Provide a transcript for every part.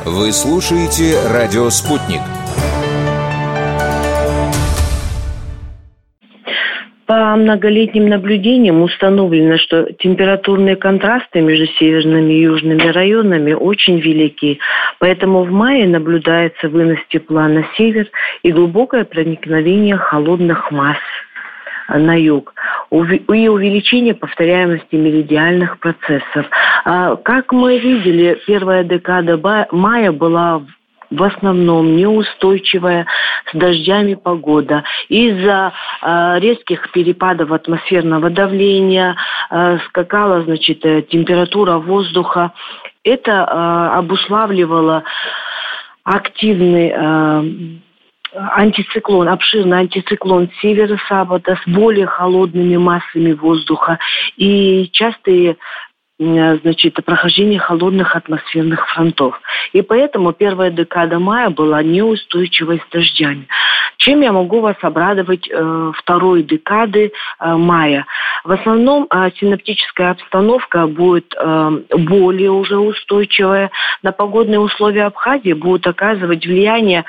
Вы слушаете «Радио Спутник». По многолетним наблюдениям установлено, что температурные контрасты между северными и южными районами очень велики. Поэтому в мае наблюдается вынос тепла на север и глубокое проникновение холодных масс на юг и увеличение повторяемости меридиальных процессов. Как мы видели, первая декада мая была в основном неустойчивая, с дождями погода. Из-за резких перепадов атмосферного давления скакала, температура воздуха. Это обуславливало активный антициклон, обширный антициклон северо-запада с более холодными массами воздуха и частые прохождение холодных атмосферных фронтов. И поэтому первая декада мая была неустойчивой с дождями. Чем я могу вас обрадовать второй декады мая? В основном синоптическая обстановка будет более уже устойчивая. На погодные условия Абхазии будут оказывать влияние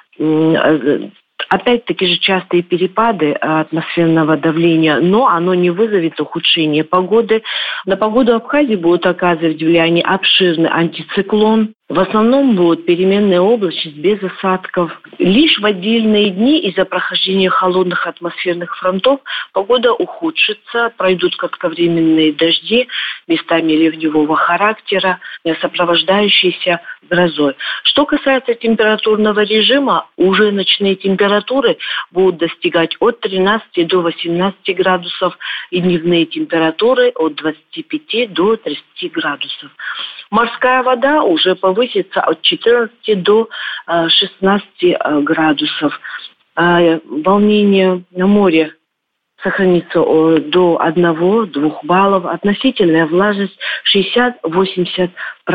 опять-таки же частые перепады атмосферного давления, но оно не вызовет ухудшения погоды. На погоду Абхазии будет оказывать влияние обширный антициклон. В основном будут переменная облачность без осадков. Лишь в отдельные дни из-за прохождения холодных атмосферных фронтов погода ухудшится, пройдут кратковременные дожди, местами ливневого характера, сопровождающиеся грозой. Что касается температурного режима, уже ночные температуры будут достигать от 13 до 18 градусов и дневные температуры от 25 до 30 градусов. Морская вода уже повысится от 14 до 16 градусов. Волнение на море сохранится до 1-2 баллов. Относительная влажность 60-80%.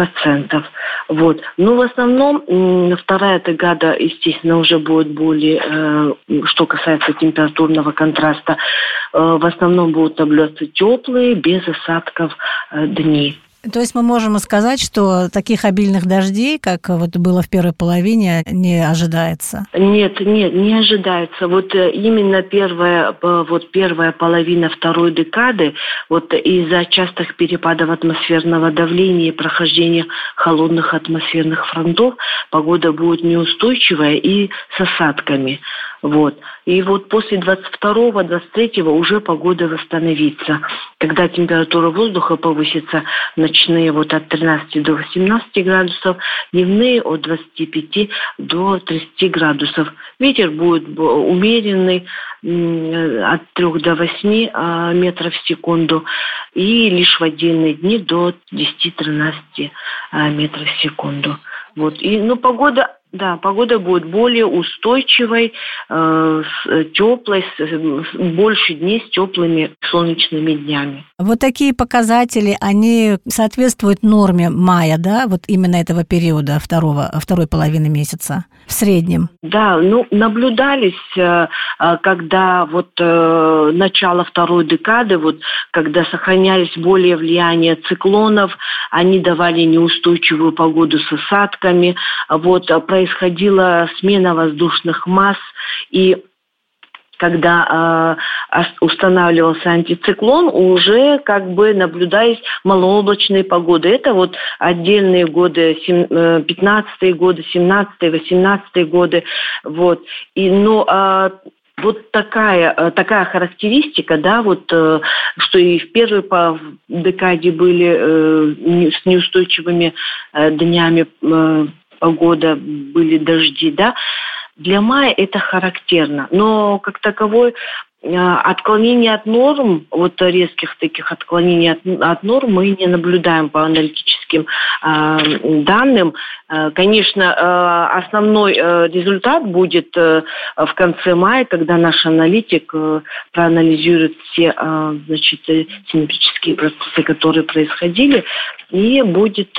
Но в основном вторая декада, естественно, уже будет более, что касается температурного контраста, в основном будут наблюдаться теплые, без осадков дни. То есть мы можем сказать, что таких обильных дождей, как было в первой половине, не ожидается? Нет, не ожидается. Именно первая половина второй декады, из-за частых перепадов атмосферного давления и прохождения холодных атмосферных фронтов, погода будет неустойчивая и с осадками. И после 22-23 уже погода восстановится, когда температура воздуха повысится, ночные от 13 до 18 градусов, дневные от 25 до 30 градусов. Ветер будет умеренный, от 3 до 8 метров в секунду, и лишь в отдельные дни до 10-13 метров в секунду. Погода будет более устойчивой, теплой, больше дней с теплыми солнечными днями. Такие показатели, они соответствуют норме мая, да, именно этого периода, второй половины месяца, в среднем? Да, наблюдались, когда начало второй декады, когда сохранялись более влияние циклонов, они давали неустойчивую погоду с осадками, происходила смена воздушных масс, и когда устанавливался антициклон, уже наблюдались малооблачные погоды. Это отдельные годы, 15-е годы, 17-е, 18-е годы. Такая характеристика, что и в первой декаде были с неустойчивыми днями погода, были дожди, да. Для мая это характерно, но как таковой отклонений от норм, резких таких отклонений от норм мы не наблюдаем по аналитическим данным. Конечно, основной результат будет в конце мая, когда наш аналитик проанализирует все синоптические процессы, которые происходили, и будет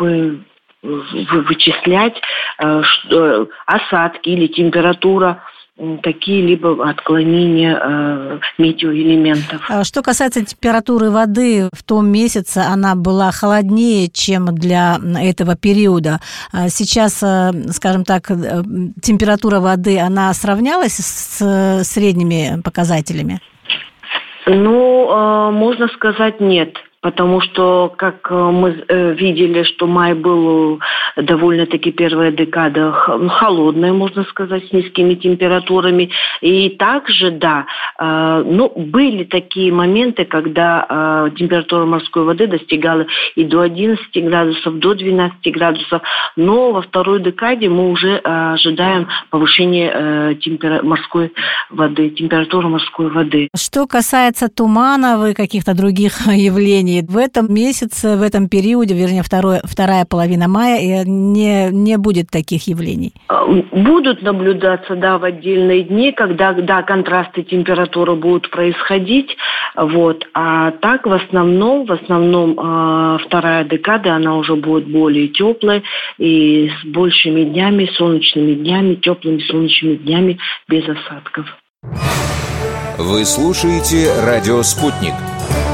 вычислять осадки или температура какие-либо отклонения метеоэлементов. Что касается температуры воды, в том месяце она была холоднее, чем для этого периода. Сейчас, скажем так, температура воды, она сравнялась с средними показателями? Можно сказать, нет. Потому что, как мы видели, что май был довольно-таки первая декада холодная, можно сказать, с низкими температурами. И также, были такие моменты, когда температура морской воды достигала и до 11 градусов, до 12 градусов. Но во второй декаде мы уже ожидаем повышения температуры морской воды. Что касается туманов и каких-то других явлений, в этом месяце, в этом периоде, вернее, вторая половина мая, не будет таких явлений? Будут наблюдаться, в отдельные дни, когда, контрасты температуры будут происходить. А так, в основном, вторая декада, она уже будет более теплой и с большими днями, солнечными днями, теплыми солнечными днями, без осадков. Вы слушаете «Радио Спутник».